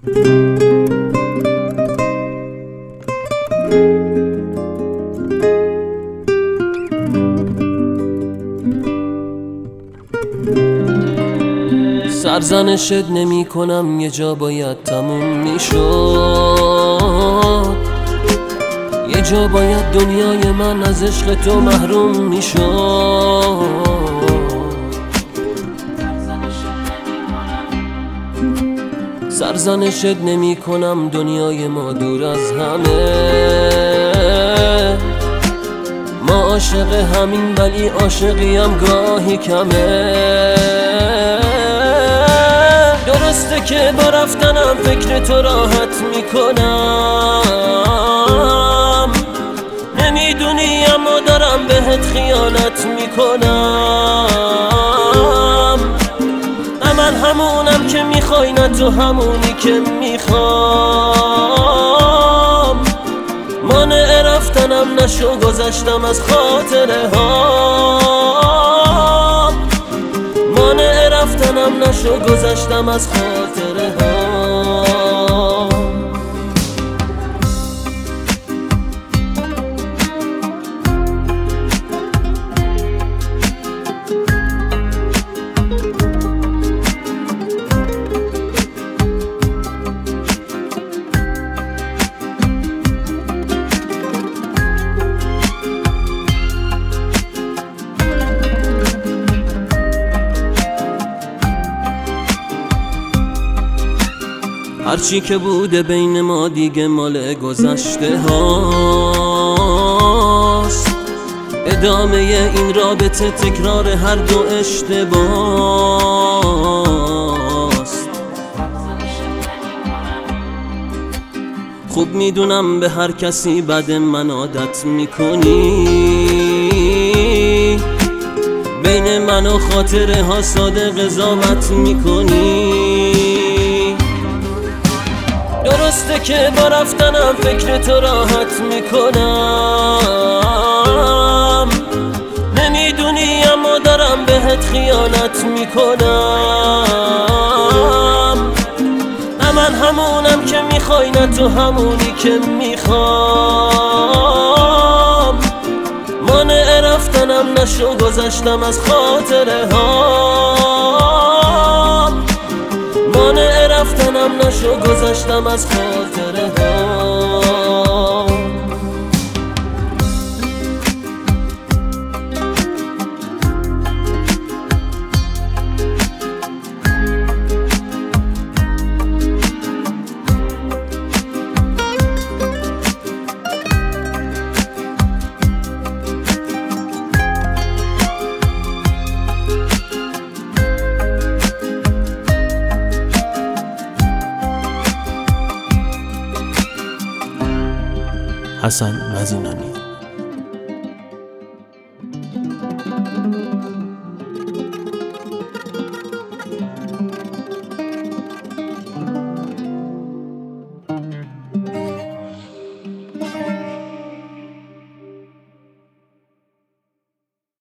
سرزنشت نمی کنم، یه جا باید تموم میشد، یه جا باید دنیای من از عشق تو محروم میشد. سرزنشت نمی کنم، دنیای ما دور از همه، ما عاشق همین ولی عاشقی هم گاهی کمه. درسته که با رفتنم فکر تو راحت میکنم، نمیدونی اما دارم بهت خیانت میکنم. نه من همونم که میخوای، نه تو همونی که میخوام. مانع رفتنم نشو، گذشتم از خاطره ها. مانع رفتنم نشو، گذشتم از خاطره ها. هرچی که بوده بین ما دیگه مال گذشته هاست، ادامه این رابطه تکرار هر دو اشتباست. خوب میدونم به هر کسی بعد من عادت میکنی، بین من و خاطره ها ساده قضاوت میکنی. درسته که با رفتنم فکر تو راحت میکنم، نمیدونی اما دارم بهت خیانت میکنم. نه من همونم که میخوای، نه تو همونی که میخوام. مانع رفتنم نشو، گذشتم از خاطره ها. مانع رفتنم نشو، گذشتم از خاطره ها. حسن مزینانی.